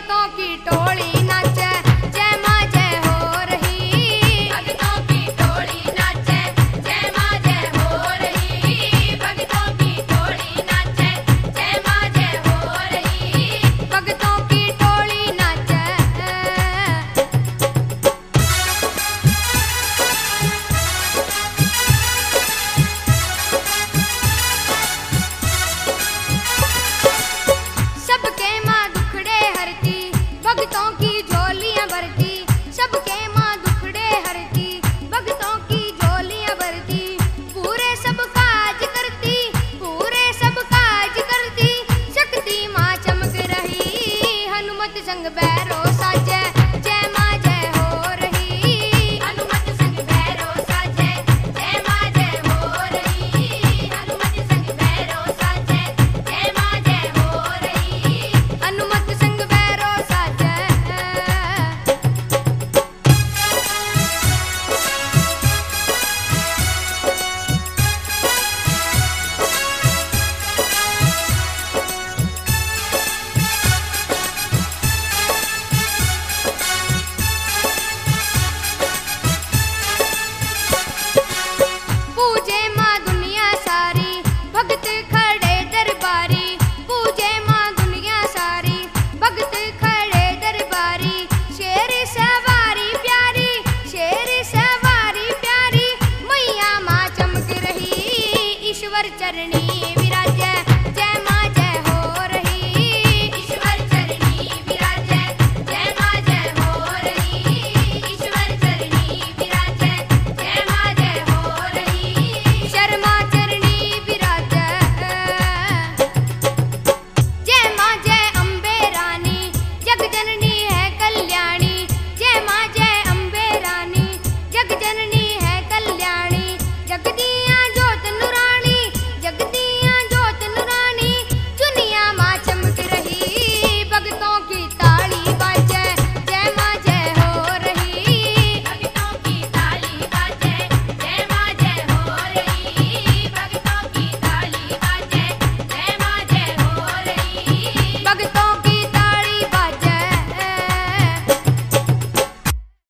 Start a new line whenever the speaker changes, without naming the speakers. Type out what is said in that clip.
भगतों की टोली नाचे, जय माँ जय हो रही। भगतों की टोली नाचे, जय माँ जय हो रही। भगतों की टोली नाचे, जय माँ जय हो रही। भगतों की टोली नाचे। सबके माँ दुखड़े हरती, भगतों की झोलियां भरती। सबके माँ दुखड़े हरती, भगतों की झोलियां भरती। पूरे सब काज करती, पूरे सब काज करती। शक्ति माँ चमक रही, हनुमत संग बैरो साजे।